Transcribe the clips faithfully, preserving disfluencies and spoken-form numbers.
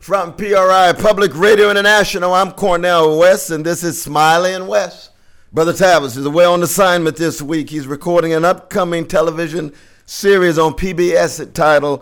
From P R I, Public Radio International, I'm Cornell West, and this is Smiley and West. Brother Tavis is away on assignment this week. He's recording an upcoming television series on P B S entitled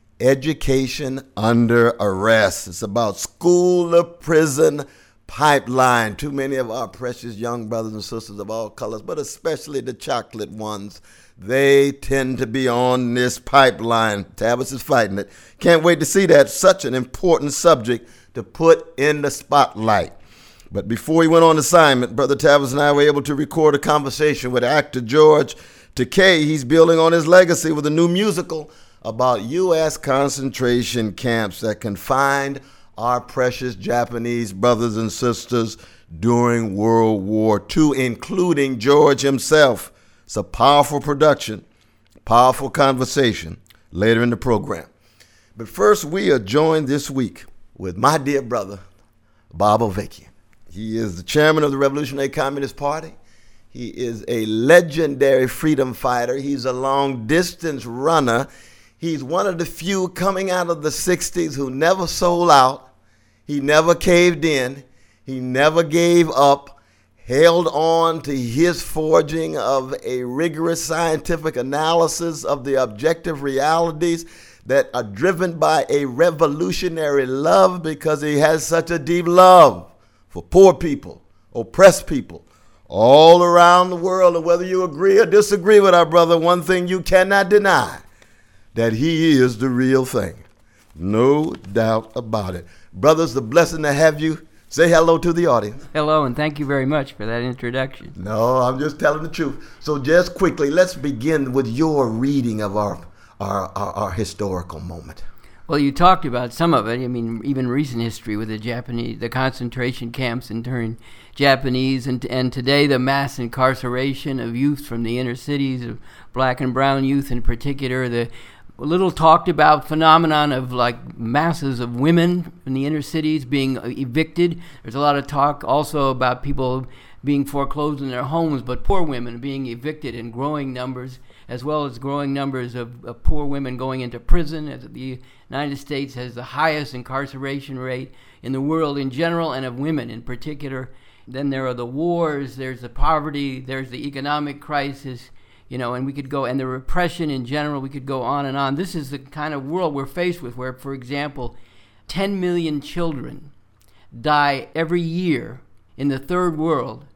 Education Under Arrest. It's about school to prison pipeline. Too many of our precious young brothers and sisters of all colors, but especially the chocolate ones, they tend to be on this pipeline. Tavis is fighting it. Can't wait to see that. Such an important subject to put in the spotlight. But before he went on assignment, Brother Tavis and I were able to record a conversation with actor George Takei. He's building on his legacy with a new musical about U S concentration camps that confined our precious Japanese brothers and sisters during World War Two, including George himself. It's a powerful production, powerful conversation later in the program. But first, we are joined this week with my dear brother, Bob Avakian. He is the chairman of the Revolutionary Communist Party. He is a legendary freedom fighter. He's a long-distance runner. He's one of the few coming out of the sixties who never sold out. He never caved in. He never gave up. Held on to his forging of a rigorous scientific analysis of the objective realities that are driven by a revolutionary love, because he has such a deep love for poor people, oppressed people all around the world. And whether you agree or disagree with our brother, one thing you cannot deny, that he is the real thing. No doubt about it. Brothers, the blessing to have you. Say hello to the audience. Hello, and thank you very much for that introduction. No, I'm just telling the truth. So just quickly, let's begin with your reading of our our, our, our historical moment. Well, you talked about some of it. I mean, even recent history with the Japanese, the concentration camps interned Japanese, and and today the mass incarceration of youth from the inner cities, of black and brown youth in particular, the little talked about phenomenon of like masses of women in the inner cities being evicted. There's a lot of talk also about people being foreclosed in their homes, but poor women being evicted in growing numbers, as well as growing numbers of, of poor women going into prison. As the United States has the highest incarceration rate in the world in general, and of women in particular. Then there are the wars, there's the poverty, there's the economic crisis, you know, and we could go, and the repression in general, we could go on and on. This is the kind of world we're faced with, where, for example, ten million children die every year in the third world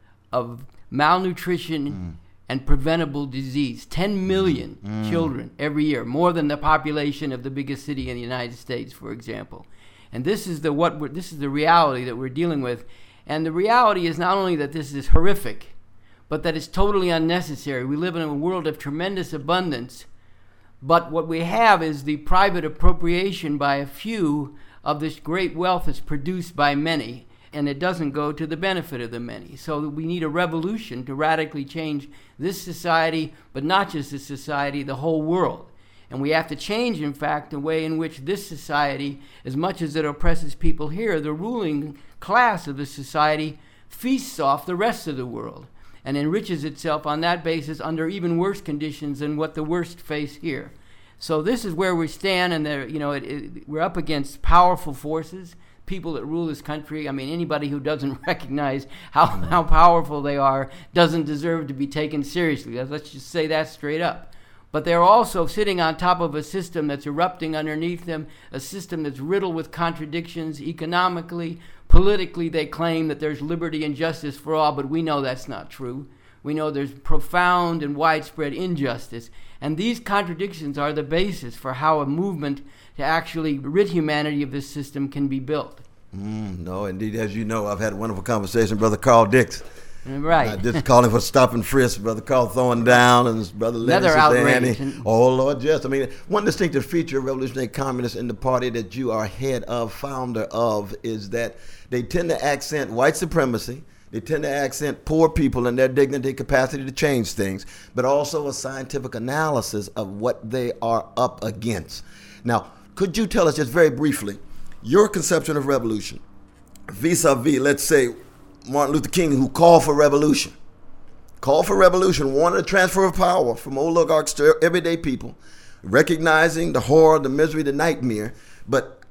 of malnutrition mm. and preventable disease. ten million mm. children every year, more than the population of the biggest city in the United States, for example. And this is the what we're, this is the reality that we're dealing with. And the reality is not only that this is horrific, but that it's totally unnecessary. We live in a world of tremendous abundance, but what we have is the private appropriation by a few of this great wealth that's produced by many, and it doesn't go to the benefit of the many. So we need a revolution to radically change this society, but not just this society, the whole world. And we have to change, in fact, the way in which this society, as much as it oppresses people here, the ruling class of the society feasts off the rest of the world and enriches itself on that basis under even worse conditions than what the worst face here. So this is where we stand, and there, you know, it, it, we're up against powerful forces, people that rule this country. I mean, anybody who doesn't recognize how, how powerful they are doesn't deserve to be taken seriously. Let's just say that straight up. But they're also sitting on top of a system that's erupting underneath them, a system that's riddled with contradictions economically. Politically, they claim that there's liberty and justice for all, but we know that's not true. We know there's profound and widespread injustice. And these contradictions are the basis for how a movement to actually rid humanity of this system can be built. Mm, no, indeed. As you know, I've had a wonderful conversation with Brother Carl Dix. Right. Uh, just calling for stop and frisk, Brother Carl throwing down, and his brother Lenny, Sister Annie. Oh, Lord, yes. I mean, one distinctive feature of Revolutionary Communists in the party that you are head of, founder of, is that they tend to accent white supremacy. They tend to accent poor people and their dignity, capacity to change things, but also a scientific analysis of what they are up against. Now, could you tell us just very briefly your conception of revolution vis-a-vis, let's say, Martin Luther King, who called for revolution, called for revolution, wanted a transfer of power from oligarchs to everyday people, recognizing the horror, the misery, the nightmare. But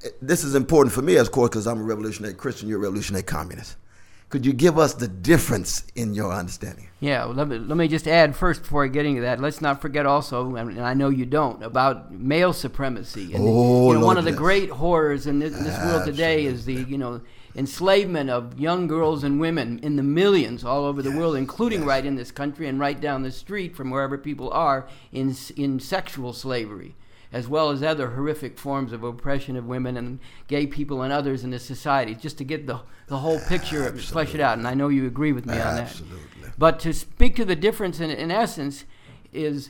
this is important for me, of course, because I'm a revolutionary Christian, you're a revolutionary communist. Could you give us the difference in your understanding? Yeah, well, let me, let me just add first before I get into that. Let's not forget also, and I know you don't, about male supremacy. And oh, you know, Lord, one of the yes. great horrors in this, in this world today is the you know enslavement of young girls and women in the millions all over the yes. world, including yes. right in this country and right down the street from wherever people are in in sexual slavery, as well as other horrific forms of oppression of women and gay people and others in the society, just to get the the whole picture, Absolutely. flesh it out. And I know you agree with me on that. Absolutely. But to speak to the difference in, in essence is,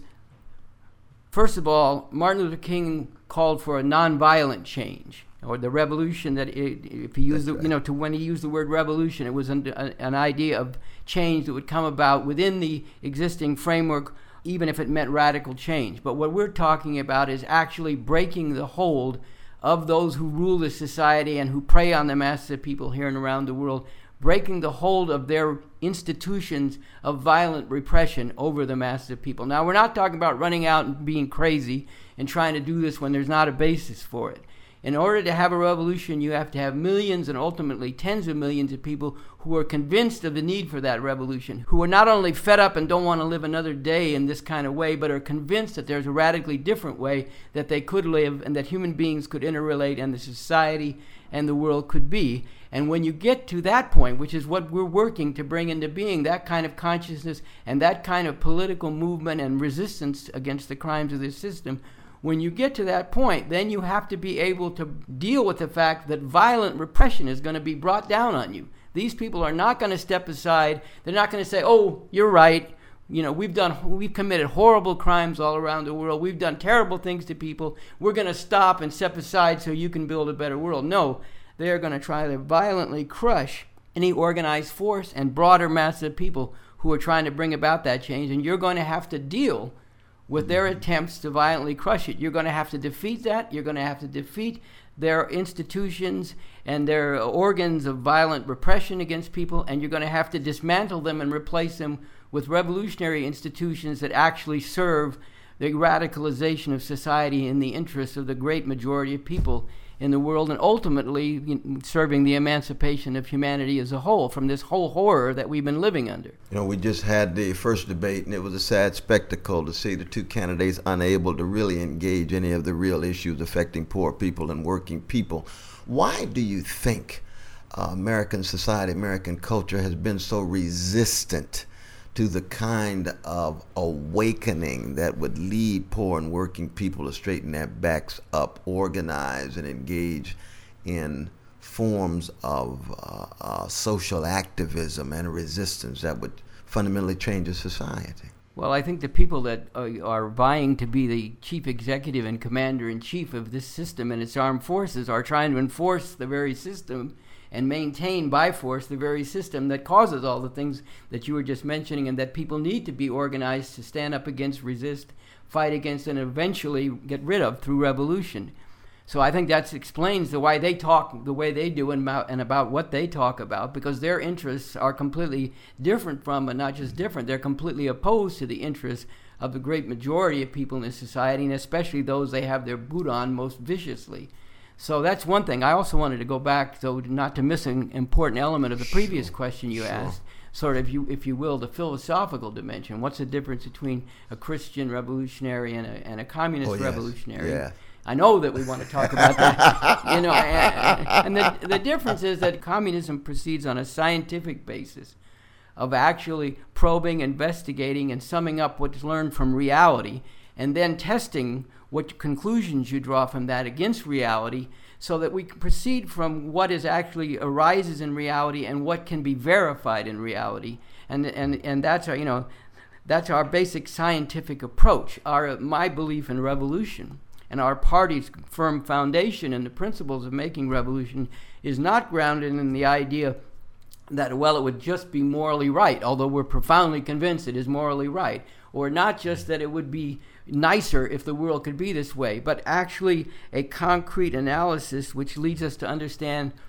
first of all, Martin Luther King called for a nonviolent change, or the revolution that it, if he used the, right. you know to when he used the word revolution, it was an, a, an idea of change that would come about within the existing framework, even if it meant radical change. But what we're talking about is actually breaking the hold of those who rule the society and who prey on the masses of people here and around the world, breaking the hold of their institutions of violent repression over the masses of people. Now, we're not talking about running out and being crazy and trying to do this when there's not a basis for it. In order to have a revolution, you have to have millions and ultimately tens of millions of people who are convinced of the need for that revolution, who are not only fed up and don't want to live another day in this kind of way, but are convinced that there's a radically different way that they could live and that human beings could interrelate and the society and the world could be. And when you get to that point, which is what we're working to bring into being, that kind of consciousness and that kind of political movement and resistance against the crimes of this system, when you get to that point, then you have to be able to deal with the fact that violent repression is going to be brought down on you. These people are not going to step aside. They're not going to say, oh, you're right. You know, we've done, we've committed horrible crimes all around the world. We've done terrible things to people. We're going to stop and step aside so you can build a better world. No, they're going to try to violently crush any organized force and broader mass of people who are trying to bring about that change. And you're going to have to deal with their attempts to violently crush it. You're going to have to defeat that. You're going to have to defeat their institutions and their organs of violent repression against people, and you're going to have to dismantle them and replace them with revolutionary institutions that actually serve the radicalization of society in the interests of the great majority of people in the world, and ultimately you know, serving the emancipation of humanity as a whole from this whole horror that we've been living under. You know, we just had the first debate, and it was a sad spectacle to see the two candidates unable to really engage any of the real issues affecting poor people and working people. Why do you think uh, American society, American culture has been so resistant to the kind of awakening that would lead poor and working people to straighten their backs up, organize, and engage in forms of uh, uh, social activism and resistance that would fundamentally change a society? Well, I think the people that uh, are vying to be the chief executive and commander-in-chief of this system and its armed forces are trying to enforce the very system and maintain by force the very system that causes all the things that you were just mentioning, and that people need to be organized to stand up against, resist, fight against, and eventually get rid of through revolution. So I think that explains the why they talk the way they do and about, and about what they talk about, because their interests are completely different from, but not just different, they're completely opposed to the interests of the great majority of people in this society, and especially those they have their boot on most viciously. So that's one thing. I also wanted to go back, though, not to miss an important element of the previous Sure, question you sure. asked, sort of, you, if you will, the philosophical dimension. What's the difference between a Christian revolutionary and a, and a communist Oh, yes. revolutionary? Yeah. I know that we want to talk about that. you know, and, and the, the difference is that communism proceeds on a scientific basis of actually probing, investigating, and summing up what's learned from reality, and then testing what conclusions you draw from that against reality, so that we can proceed from what is actually arises in reality and what can be verified in reality. And and and that's our, you know, that's our basic scientific approach. Our my belief in revolution and our party's firm foundation in the principles of making revolution is not grounded in the idea that, well, it would just be morally right, although we're profoundly convinced it is morally right, or not just that it would be nicer if the world could be this way, but actually a concrete analysis which leads us to understand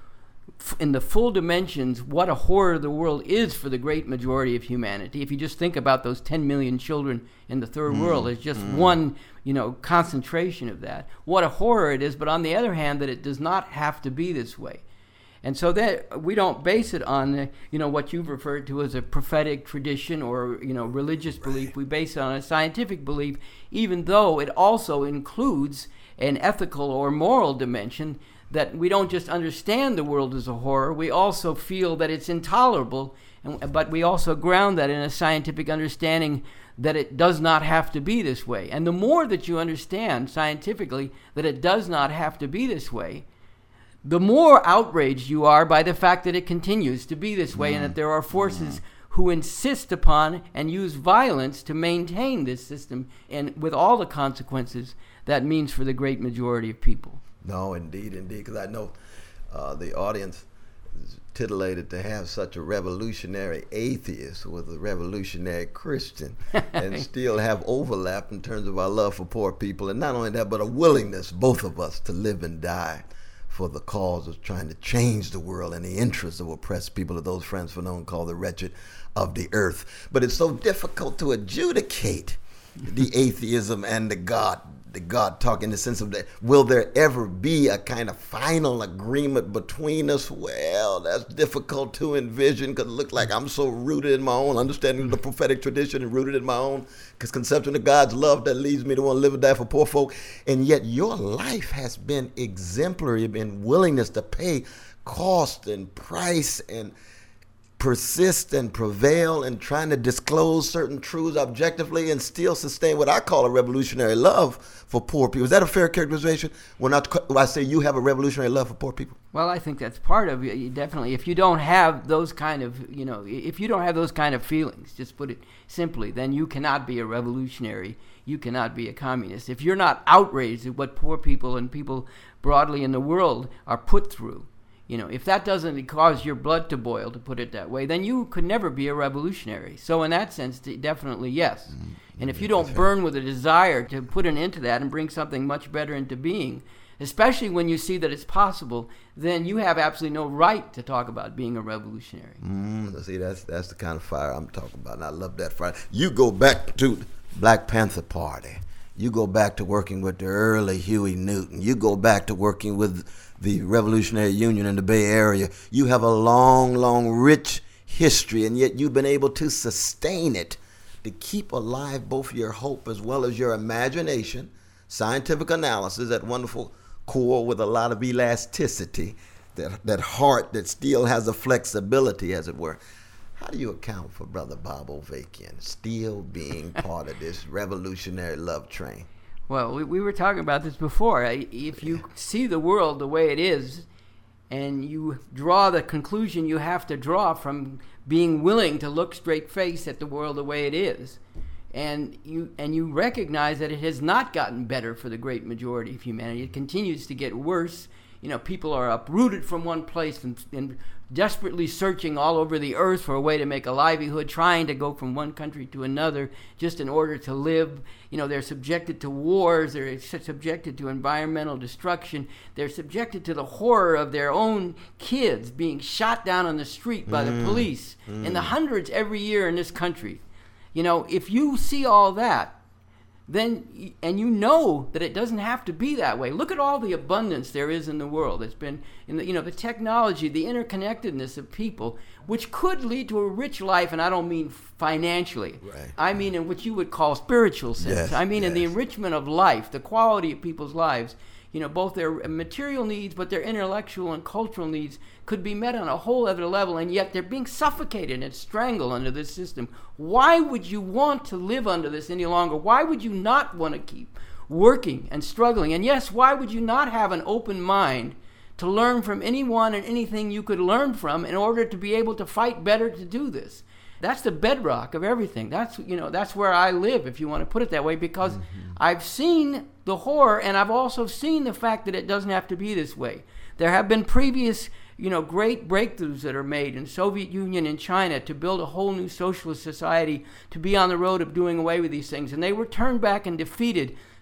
in the full dimensions what a horror the world is for the great majority of humanity. If you just think about those ten million children in the third mm. world as just mm. one, you know, concentration of that, what a horror it is. But on the other hand, that it does not have to be this way. And so that we don't base it on, you know, what you've referred to as a prophetic tradition or, you know, religious belief. Right. We base it on a scientific belief, even though it also includes an ethical or moral dimension, that we don't just understand the world as a horror, we also feel that it's intolerable, and, but we also ground that in a scientific understanding that it does not have to be this way. And the more that you understand scientifically that it does not have to be this way, the more outraged you are by the fact that it continues to be this way mm. and that there are forces mm. who insist upon and use violence to maintain this system, and with all the consequences that means for the great majority of people. No, indeed, indeed, because I know uh, the audience is titillated to have such a revolutionary atheist with a revolutionary Christian and still have overlap in terms of our love for poor people, and not only that, but a willingness, both of us, to live and die for the cause of trying to change the world in the interests of oppressed people, of those Frantz Fanon called the wretched of the earth. But it's so difficult to adjudicate the atheism and the God, the God talk, in the sense of that, will there ever be a kind of final agreement between us? Well, that's difficult to envision, because it looks like I'm so rooted in my own understanding of the prophetic tradition and rooted in my own conception of God's love that leads me to want to live and die for poor folk. And yet your life has been exemplary in willingness to pay cost and price and persist and prevail in trying to disclose certain truths objectively and still sustain what I call a revolutionary love for poor people. Is that a fair characterization? When I, when I say you have a revolutionary love for poor people? Well, I think that's part of it. You definitely, if you don't have those kind of, you know, if you don't have those kind of feelings, just put it simply, then you cannot be a revolutionary. You cannot be a communist. If you're not outraged at what poor people and people broadly in the world are put through, you know, if that doesn't cause your blood to boil, to put it that way, then you could never be a revolutionary. So in that sense, definitely yes. Mm-hmm. And if you don't burn with a desire to put an end to that and bring something much better into being, especially when you see that it's possible, then you have absolutely no right to talk about being a revolutionary. Mm, see, that's that's the kind of fire I'm talking about, and I love that fire. You go back to Black Panther Party. You go back to working with the early Huey Newton. You go back to working with the Revolutionary Union in the Bay Area. You have a long, long, rich history, and yet you've been able to sustain it, to keep alive both your hope as well as your imagination, scientific analysis, that wonderful core with a lot of elasticity, that, that heart that still has a flexibility, as it were. How do you account for Brother Bob Avakian still being part of this revolutionary love train? Well, we, we were talking about this before. If you see the world the way it is, and you draw the conclusion you have to draw from being willing to look straight-faced at the world the way it is, and you and you recognize that it has not gotten better for the great majority of humanity, it continues to get worse. You know, people are uprooted from one place and, and desperately searching all over the earth for a way to make a livelihood, trying to go from one country to another just in order to live. You know, they're subjected to wars, they're subjected to environmental destruction, they're subjected to the horror of their own kids being shot down on the street by mm. the police mm. in the hundreds every year in this country. You know, if you see all that, then, and you know that it doesn't have to be that way. Look at all the abundance there is in the world. It's been, in the, you know, the technology, the interconnectedness of people, which could lead to a rich life, and I don't mean financially. Right. I mean in what you would call spiritual sense. Yes, I mean yes. in the enrichment of life, the quality of people's lives. You know, both their material needs, but their intellectual and cultural needs could be met on a whole other level, and yet they're being suffocated and strangled under this system. Why would you want to live under this any longer? Why would you not want to keep working and struggling? And yes, why would you not have an open mind to learn from anyone and anything you could learn from in order to be able to fight better to do this? That's the bedrock of everything. That's, you know, that's where I live, if you want to put it that way, because mm-hmm. I've seen the horror, and I've also seen the fact that it doesn't have to be this way. There have been previous, you know, great breakthroughs that are made in Soviet Union and China to build a whole new socialist society, to be on the road of doing away with these things, and they were turned back and defeated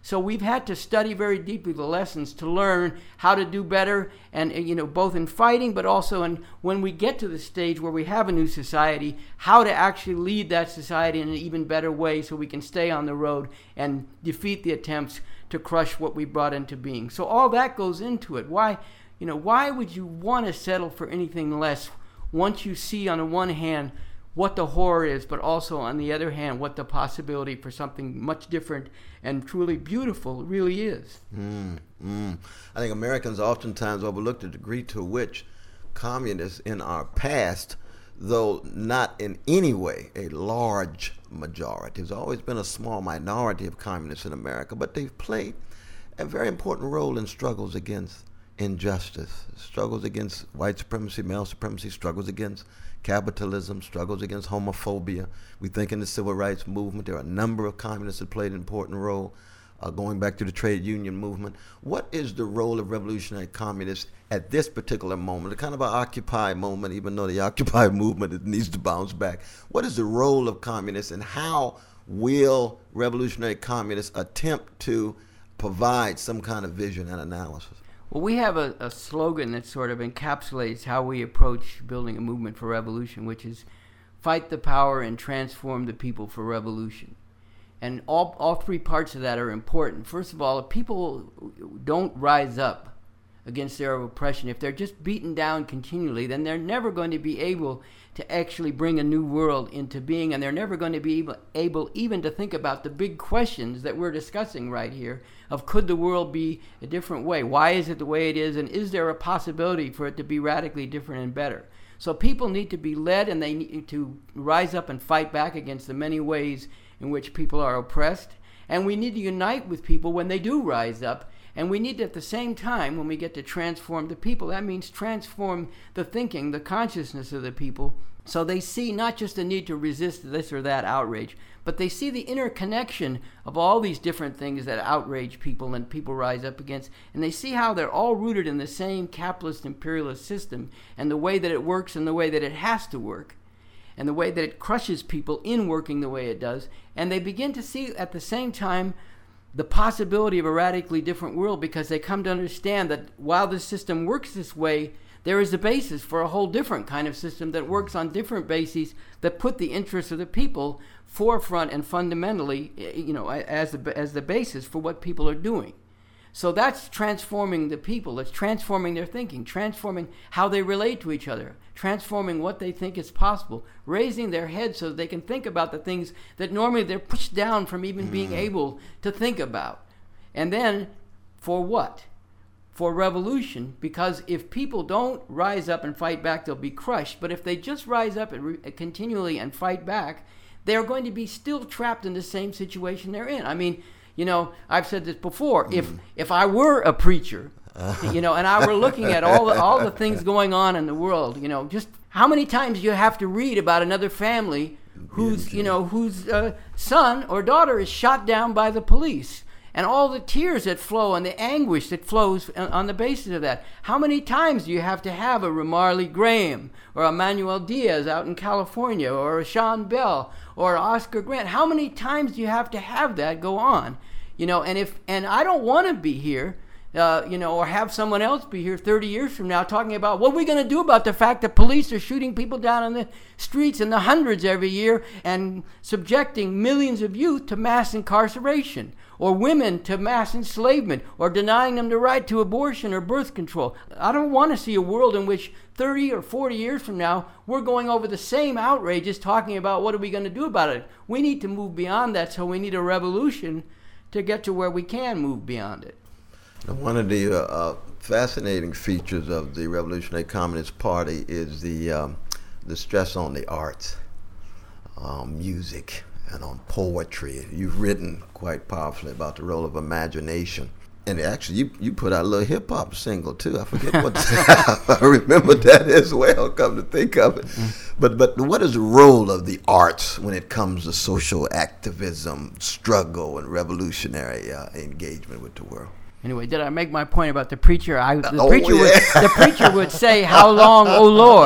So we've had to study very deeply the lessons to learn how to do better, and you know, both in fighting, but also in when we get to the stage where we have a new society, how to actually lead that society in an even better way so we can stay on the road and defeat the attempts to crush what we brought into being. So all that goes into it. Why, you know, why would you want to settle for anything less once you see on the one hand what the horror is, but also on the other hand what the possibility for something much different and truly beautiful really is? Mm, mm. I think Americans oftentimes overlook the degree to which communists in our past, though not in any way a large majority, there's always been a small minority of communists in America, but they've played a very important role in struggles against injustice, struggles against white supremacy, male supremacy, struggles against capitalism, struggles against homophobia. We think in the civil rights movement there are a number of communists that played an important role, uh, going back to the trade union movement. What is the role of revolutionary communists at this particular moment, a kind of an Occupy moment, even though the Occupy movement it needs to bounce back? What is the role of communists, and how will revolutionary communists attempt to provide some kind of vision and analysis? Well, we have a, a slogan that sort of encapsulates how we approach building a movement for revolution, which is fight the power and transform the people for revolution. And all, all three parts of that are important. First of all, if people don't rise up against their oppression, if they're just beaten down continually, then they're never going to be able to actually bring a new world into being, and they're never going to be able, able even to think about the big questions that we're discussing right here of could the world be a different way? Why is it the way it is? And is there a possibility for it to be radically different and better? So people need to be led, and they need to rise up and fight back against the many ways in which people are oppressed. And we need to unite with people when they do rise up. And we need to, at the same time, when we get to transform the people, that means transform the thinking, the consciousness of the people, so they see not just the need to resist this or that outrage, but they see the interconnection of all these different things that outrage people and people rise up against, and they see how they're all rooted in the same capitalist imperialist system and the way that it works and the way that it has to work and the way that it crushes people in working the way it does. And they begin to see at the same time the possibility of a radically different world, because they come to understand that while this system works this way, there is a basis for a whole different kind of system that works on different bases that put the interests of the people forefront and fundamentally, you know, as the, as the basis for what people are doing. So that's transforming the people. It's transforming their thinking, transforming how they relate to each other, transforming what they think is possible, raising their heads so that they can think about the things that normally they're pushed down from even mm. being able to think about. And then, for what? For revolution, because if people don't rise up and fight back, they'll be crushed. But if they just rise up and re- continually and fight back, they're going to be still trapped in the same situation they're in. I mean, you know, I've said this before. Mm. If if I were a preacher, uh. you know, and I were looking at all the, all the things going on in the world, you know, just how many times do you have to read about another family whose, you know, whose uh, son or daughter is shot down by the police? And all the tears that flow and the anguish that flows on the basis of that. How many times do you have to have a Ramarley Graham or a Manuel Diaz out in California or a Sean Bell or Oscar Grant? How many times do you have to have that go on? You know, and if and I don't want to be here, uh, you know, or have someone else be here thirty years from now talking about what we're going to do about the fact that police are shooting people down in the streets in the hundreds every year and subjecting millions of youth to mass incarceration, or women to mass enslavement, or denying them the right to abortion or birth control. I don't want to see a world in which thirty or forty years from now, we're going over the same outrages talking about what are we going to do about it. We need to move beyond that, so we need a revolution to get to where we can move beyond it. One of the uh, uh, fascinating features of the Revolutionary Communist Party is the um, the stress on the arts, um, music, and on poetry. You've written quite powerfully about the role of imagination. And actually, you, you put out a little hip-hop single, too. I forget what I remember that as well, come to think of it. But but what is the role of the arts when it comes to social activism, struggle, and revolutionary uh, engagement with the world? Anyway, did I make my point about the preacher? I, the, oh, preacher yeah. would, the preacher would say, "How long, O Lord?"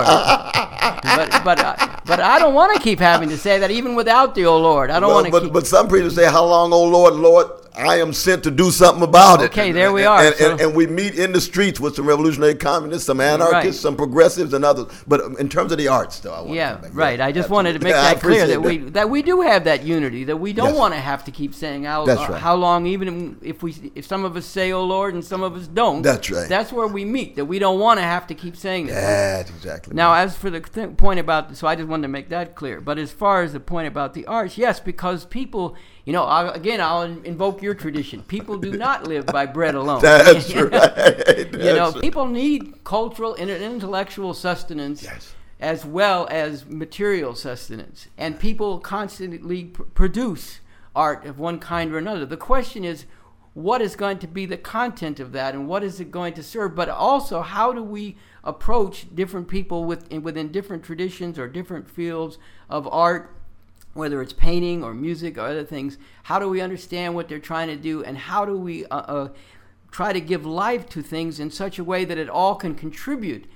But but uh, but I don't want to keep having to say that, even without the "O Lord." I don't well, want to. But keep... but some preachers say, "How long, O Lord, Lord?" I am sent to do something about it. Okay, there we are. And, so. and, and we meet in the streets with some revolutionary communists, some anarchists, Right. some progressives, and others. But in terms of the arts, though, I want Yeah, to come back. right. I just Absolutely. wanted to make Yeah, I that clear that appreciate we that we do have that unity, that we don't Yes. want to have to keep saying how That's uh, right. how long, even if we if some of us say "Oh Lord" and some of us don't. That's right. That's where we meet. That we don't want to have to keep saying that. That's exactly. Now, right. as for the th- point about, so I just wanted to make that clear. But as far as the point about the arts, yes, because people, you know, I, again, I'll invoke your tradition. People do not live by bread alone. That's you know? right. You know, That's people need cultural and intellectual sustenance. Yes. As well as material sustenance. And people constantly pr- produce art of one kind or another. The question is, what is going to be the content of that, and what is it going to serve? But also, how do we approach different people with, within different traditions or different fields of art, whether it's painting or music or other things? How do we understand what they're trying to do, and how do we uh, uh, try to give life to things in such a way that it all can contribute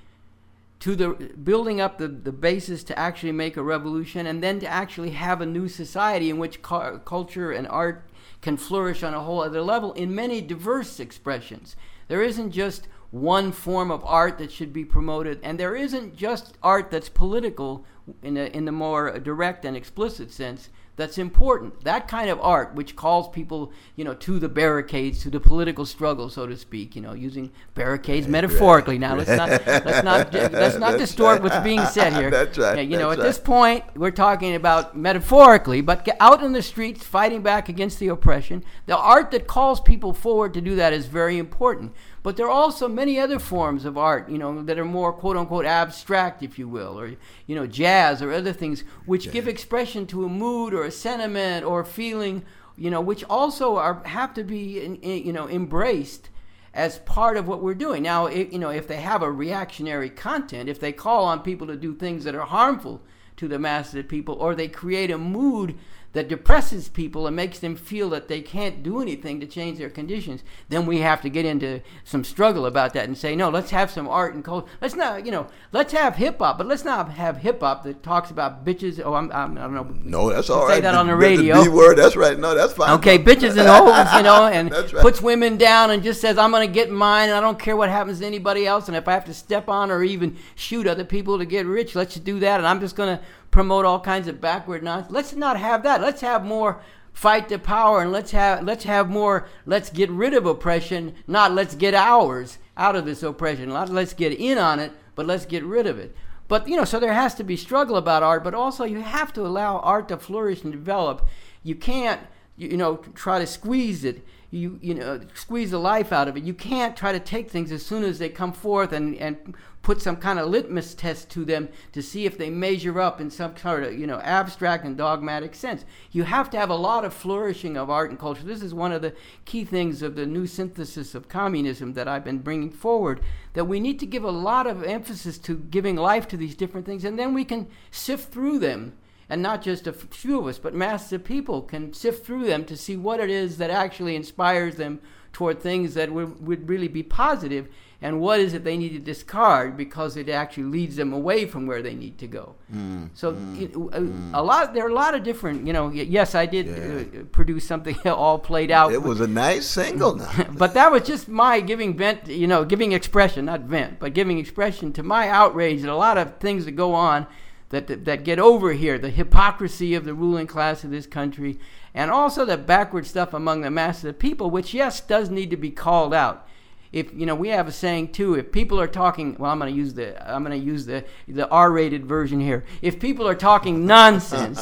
to the building up the, the basis to actually make a revolution, and then to actually have a new society in which cu- culture and art can flourish on a whole other level in many diverse expressions. There isn't just one form of art that should be promoted, and there isn't just art that's political in the, in the more direct and explicit sense. That's important. That kind of art, which calls people, you know, to the barricades, to the political struggle, so to speak, you know, using barricades metaphorically. Now, let's not let's not let's not distort what's being said here. That's right. Yeah, you know, That's at this right. point, we're talking about metaphorically, but get out in the streets, fighting back against the oppression. The art that calls people forward to do that is very important. But there are also many other forms of art, you know, that are more quote unquote abstract, if you will, or, you know, jazz or other things, which yeah. give expression to a mood or a sentiment or a feeling, you know, which also are have to be, in, in, you know, embraced as part of what we're doing. Now, it, you know, if they have a reactionary content, if they call on people to do things that are harmful to the masses of people, or they create a mood that depresses people and makes them feel that they can't do anything to change their conditions, then we have to get into some struggle about that and say, no, let's have some art and culture. Let's not, you know, let's have hip-hop, but let's not have hip-hop that talks about bitches. Oh, I'm, I'm, I don't know. No, that's all right. Say that on the The radio. B word, that's right. No, that's fine. Okay, bitches and hoes, you know, and That's right. puts women down and just says, I'm going to get mine, and I don't care what happens to anybody else, and if I have to step on or even shoot other people to get rich, let's do that, and I'm just going to promote all kinds of backward nonsense. Let's not have that. Let's have more fight to power, and let's have let's have more let's get rid of oppression, not let's get ours out of this oppression. Not let's get in on it, but let's get rid of it. But, you know, so there has to be struggle about art, but also you have to allow art to flourish and develop. You can't, you know, try to squeeze it. You you know, squeeze the life out of it. You can't try to take things as soon as they come forth and, and put some kind of litmus test to them to see if they measure up in some sort of, you know, abstract and dogmatic sense. You have to have a lot of flourishing of art and culture. This is one of the key things of the new synthesis of communism that I've been bringing forward, that we need to give a lot of emphasis to giving life to these different things, and then we can sift through them. And not just a few of us, but masses of people can sift through them to see what it is that actually inspires them toward things that would, would really be positive, and what is it they need to discard because it actually leads them away from where they need to go. Mm, so mm, it, a, mm. a lot, there are a lot of different, you know, yes, I did yeah. uh, produce something all played out. It was a nice single now. But that was just my giving vent, you know, giving expression, not vent, but giving expression to my outrage at a lot of things that go on That, that that get over here, the hypocrisy of the ruling class of this country, and also the backward stuff among the masses of people, which, yes, does need to be called out. If, you know, we have a saying too, if people are talking, well, I'm going to use the I'm going to use the the R-rated version here. If people are talking nonsense,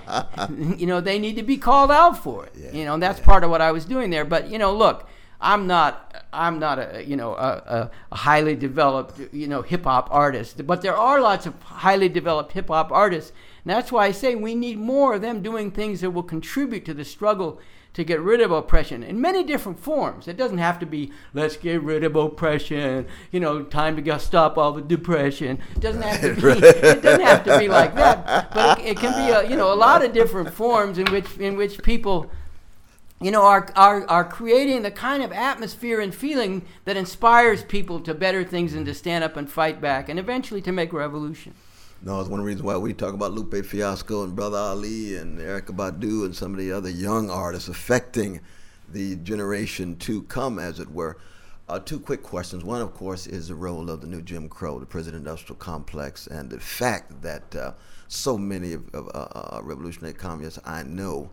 you know, they need to be called out for it. Yeah, you know, and that's yeah. part of what I was doing there. But, you know, look, I'm not I'm not a you know a, a highly developed you know hip hop artist, but there are lots of highly developed hip hop artists, and that's why I say we need more of them doing things that will contribute to the struggle to get rid of oppression in many different forms. It doesn't have to be let's get rid of oppression, you know, time to go stop all the depression. It doesn't have to be it doesn't have to be like that, but it, it can be a, you know a lot of different forms in which in which people. You know, are, are are creating the kind of atmosphere and feeling that inspires people to better things and to stand up and fight back and eventually to make revolution. No, it's one of the reasons why we talk about Lupe Fiasco and Brother Ali and Erykah Badu and some of the other young artists affecting the generation to come, as it were. Uh, two quick questions. One, of course, is the role of the new Jim Crow, the prison industrial complex, and the fact that uh, so many of, of uh, uh, revolutionary communists I know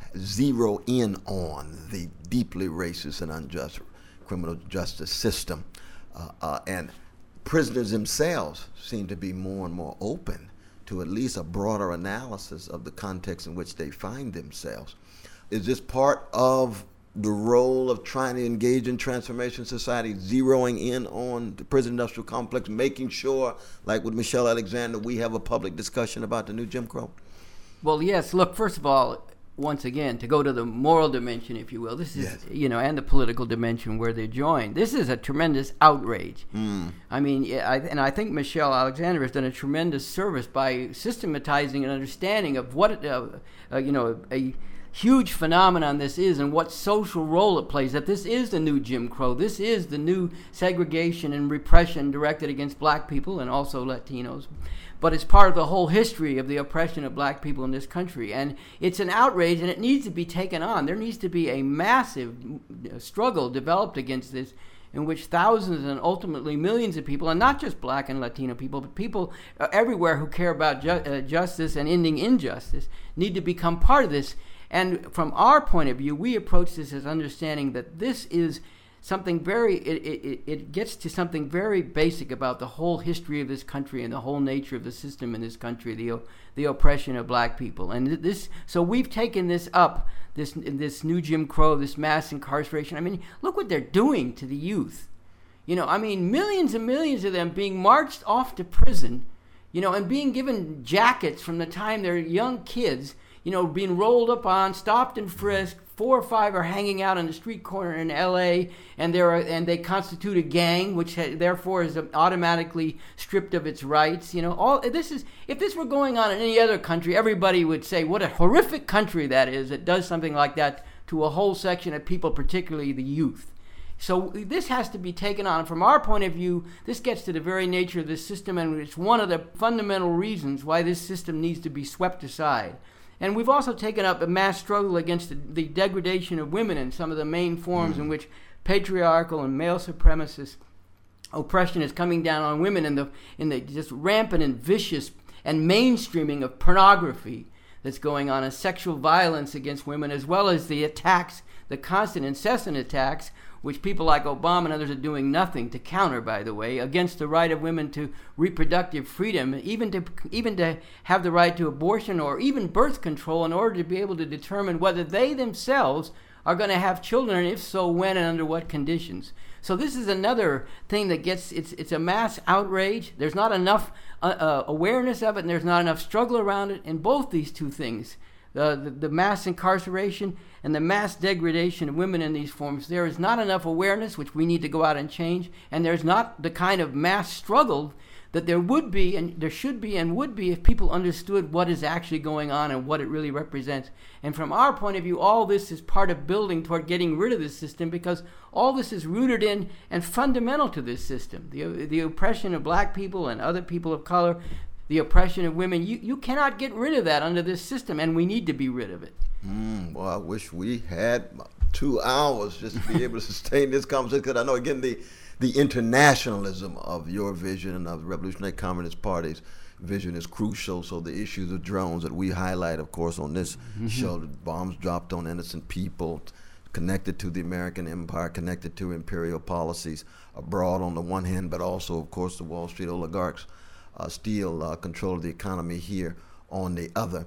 zero in on the deeply racist and unjust criminal justice system. Uh, uh, and prisoners themselves seem to be more and more open to at least a broader analysis of the context in which they find themselves. Is this part of the role of trying to engage in transformation society, zeroing in on the prison industrial complex, making sure, like with Michelle Alexander, we have a public discussion about the new Jim Crow? Well, yes. Look, first of all, once again, to go to the moral dimension, if you will, this is, yes. you know, and the political dimension where they're joined. This is a tremendous outrage. Mm. I mean, I, and I think Michelle Alexander has done a tremendous service by systematizing an understanding of what, uh, uh, you know, a huge phenomenon this is and what social role it plays, that this is the new Jim Crow. This is the new segregation and repression directed against black people and also Latinos. But it's part of the whole history of the oppression of black people in this country. And it's an outrage, and it needs to be taken on. There needs to be a massive struggle developed against this, in which thousands and ultimately millions of people, and not just black and Latino people, but people everywhere who care about ju- uh, justice and ending injustice, need to become part of this. And from our point of view, we approach this as understanding that this is something very, it, it, it gets to something very basic about the whole history of this country and the whole nature of the system in this country, the the oppression of black people. And this, so we've taken this up, this this new Jim Crow, this mass incarceration. I mean, look what they're doing to the youth. You know, I mean, millions and millions of them being marched off to prison, you know, and being given jackets from the time they're young kids, you know, being rolled up on, stopped and frisked. Four or five are hanging out on the street corner in L A, and they and they constitute a gang, which ha- therefore is automatically stripped of its rights. You know, all this is. If this were going on in any other country, everybody would say, "What a horrific country that is that does something like that to a whole section of people, particularly the youth." So this has to be taken on. From our point of view, this gets to the very nature of this system, and it's one of the fundamental reasons why this system needs to be swept aside. And we've also taken up a mass struggle against the, the degradation of women in some of the main forms mm. in which patriarchal and male supremacist oppression is coming down on women, in the in the just rampant and vicious and mainstreaming of pornography that's going on, and sexual violence against women, as well as the attacks, the constant, incessant attacks, which people like Obama and others are doing nothing to counter, by the way, against the right of women to reproductive freedom, even to even to have the right to abortion or even birth control in order to be able to determine whether they themselves are going to have children, and if so, when and under what conditions. So this is another thing that gets, it's it's a mass outrage. There's not enough uh, uh, awareness of it, and there's not enough struggle around it in both these two things. Uh, the, the mass incarceration and the mass degradation of women in these forms, there is not enough awareness, which we need to go out and change, and there's not the kind of mass struggle that there would be, and there should be and would be, if people understood what is actually going on and what it really represents. And from our point of view, all this is part of building toward getting rid of this system, because all this is rooted in and fundamental to this system. The, the oppression of black people and other people of color, the oppression of women, you, you cannot get rid of that under this system, and we need to be rid of it. Mm, well, I wish we had two hours just to be able to sustain this conversation, because I know, again, the, the internationalism of your vision and of the Revolutionary Communist Party's vision is crucial. So the issues of drones that we highlight, of course, on this mm-hmm. show, the bombs dropped on innocent people, connected to the American empire, connected to imperial policies abroad on the one hand, but also, of course, the Wall Street oligarchs Uh, steal uh, control of the economy here on the other.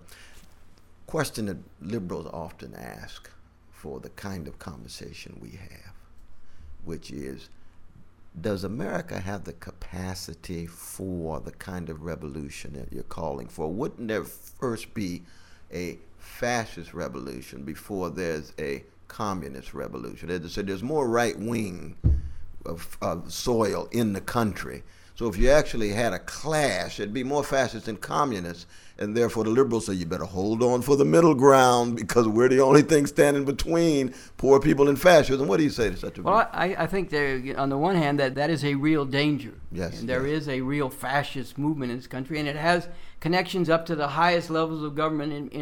Question that liberals often ask for the kind of conversation we have, which is, does America have the capacity for the kind of revolution that you're calling for? Wouldn't there first be a fascist revolution before there's a communist revolution? As I said, there's more right wing of, of soil in the country. So if you actually had a clash, it'd be more fascist than communist, and therefore the liberals say you better hold on for the middle ground, because we're the only thing standing between poor people and fascism. What do you say to such a Well, I, I think there, on the one hand, that that is a real danger. Yes. And there yes. is a real fascist movement in this country, and it has connections up to the highest levels of government in, in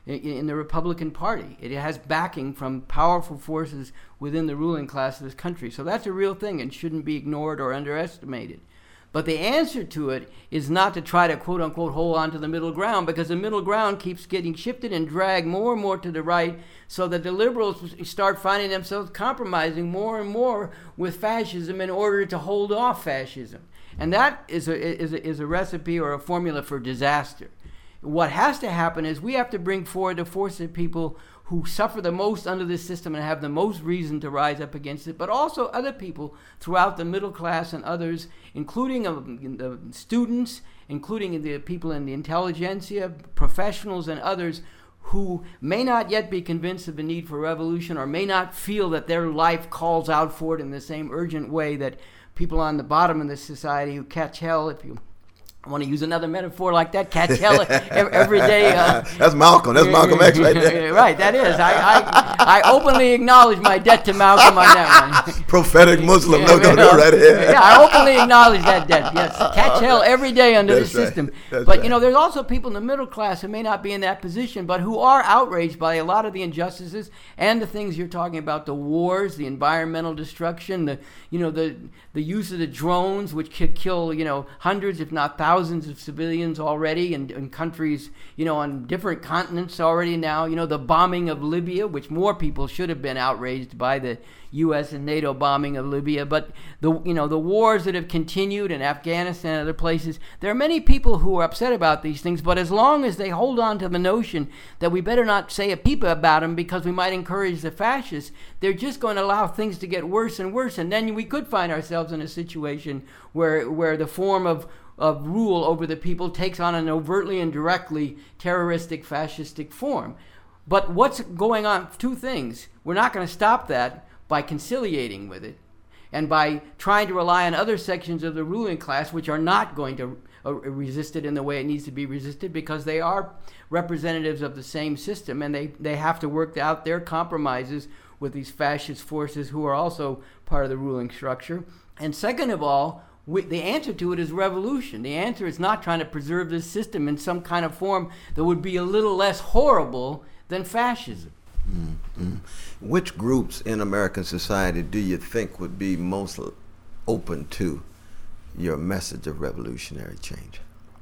in the Republican Party. It has backing from powerful forces within the ruling class of this country. So that's a real thing and shouldn't be ignored or underestimated. But the answer to it is not to try to, quote-unquote, hold on to the middle ground, because the middle ground keeps getting shifted and dragged more and more to the right, so that the liberals start finding themselves compromising more and more with fascism in order to hold off fascism. And that is a, is a, is a recipe or a formula for disaster. What has to happen is we have to bring forward the force of people who suffer the most under this system and have the most reason to rise up against it, but also other people throughout the middle class and others, including uh, the students, including the people in the intelligentsia, professionals and others who may not yet be convinced of the need for revolution or may not feel that their life calls out for it in the same urgent way that people on the bottom of this society who catch hell, if you I want to use another metaphor like that, catch hell every day. Uh, That's Malcolm. That's Malcolm X right there. Right, that is. I, I I openly acknowledge my debt to Malcolm on that one. Prophetic Muslim. No, no, no, right here. Yeah, I openly acknowledge that debt. Yes, catch hell every day under That's the right. system. That's but, right. you know, there's also people in the middle class who may not be in that position, but who are outraged by a lot of the injustices and the things you're talking about, the wars, the environmental destruction, the, you know, the, the use of the drones, which could kill, you know, hundreds, if not thousands, thousands of civilians already in, in countries, you know, on different continents already now. You know, the bombing of Libya, which more people should have been outraged by the U S and NATO bombing of Libya. But, the you know, the wars that have continued in Afghanistan and other places, there are many people who are upset about these things. But as long as they hold on to the notion that we better not say a peep about them because we might encourage the fascists, they're just going to allow things to get worse and worse. And then we could find ourselves in a situation where where the form of of rule over the people takes on an overtly and directly terroristic, fascistic form. But what's going on? Two things. We're not going to stop that by conciliating with it and by trying to rely on other sections of the ruling class which are not going to uh, resist it in the way it needs to be resisted, because they are representatives of the same system and they, they have to work out their compromises with these fascist forces who are also part of the ruling structure. And second of all, We, the answer to it is revolution. The answer is not trying to preserve this system in some kind of form that would be a little less horrible than fascism. Mm-hmm. Which groups in American society do you think would be most open to your message of revolutionary change?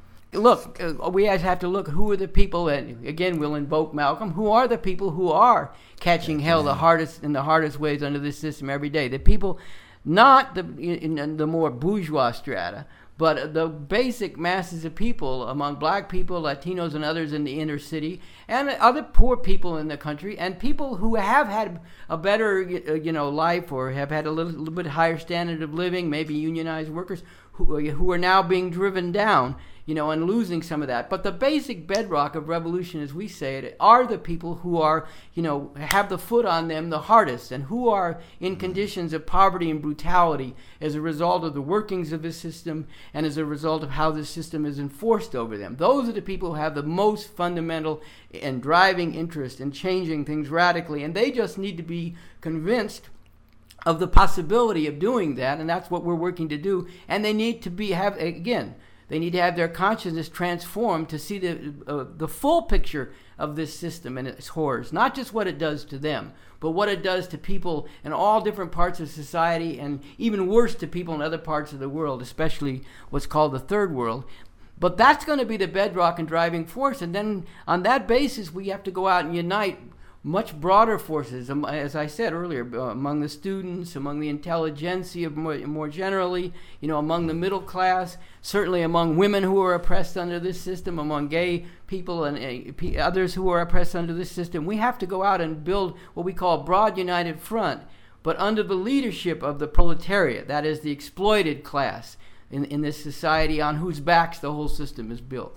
Look, uh, we have to look who are the people that, again, we'll invoke Malcolm, who are the people who are catching hell the hardest in the hardest ways under this system every day. The people, not the in, in the more bourgeois strata, but the basic masses of people among black people, Latinos, and others in the inner city, and other poor people in the country, and people who have had a better, you know, life or have had a little, little bit higher standard of living, maybe unionized workers, who, who are now being driven down, you know, and losing some of that. But the basic bedrock of revolution, as we say it, are the people who are, you know, have the foot on them the hardest and who are in conditions of poverty and brutality as a result of the workings of the system and as a result of how the system is enforced over them. Those are the people who have the most fundamental and driving interest in changing things radically, and they just need to be convinced of the possibility of doing that, and that's what we're working to do. And they need to be have again They need to have their consciousness transformed to see the uh, the full picture of this system and its horrors, not just what it does to them, but what it does to people in all different parts of society, and even worse to people in other parts of the world, especially what's called the third world. But that's going to be the bedrock and driving force, and then on that basis we have to go out and unite much broader forces, as I said earlier, among the students, among the intelligentsia more, more generally, you know, among the middle class, certainly among women who are oppressed under this system, among gay people and uh, others who are oppressed under this system. We have to go out and build what we call a broad united front, but under the leadership of the proletariat, that is the exploited class in, in this society on whose backs the whole system is built.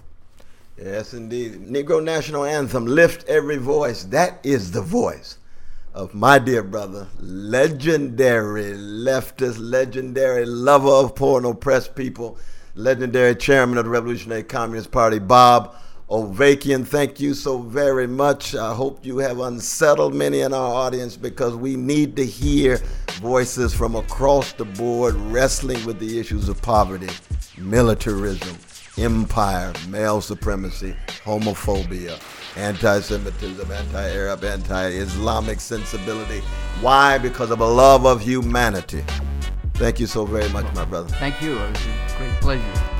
Yes, indeed. Negro National Anthem, Lift Every Voice. That is the voice of my dear brother, legendary leftist, legendary lover of poor and oppressed people, legendary chairman of the Revolutionary Communist Party, Bob Ovakian. Thank you so very much. I hope you have unsettled many in our audience, because we need to hear voices from across the board wrestling with the issues of poverty, militarism, empire, male supremacy, homophobia, anti-Semitism, anti-Arab, anti-Islamic sensibility. Why? Because of a love of humanity. Thank you so very much, my brother. Thank you. It was a great pleasure.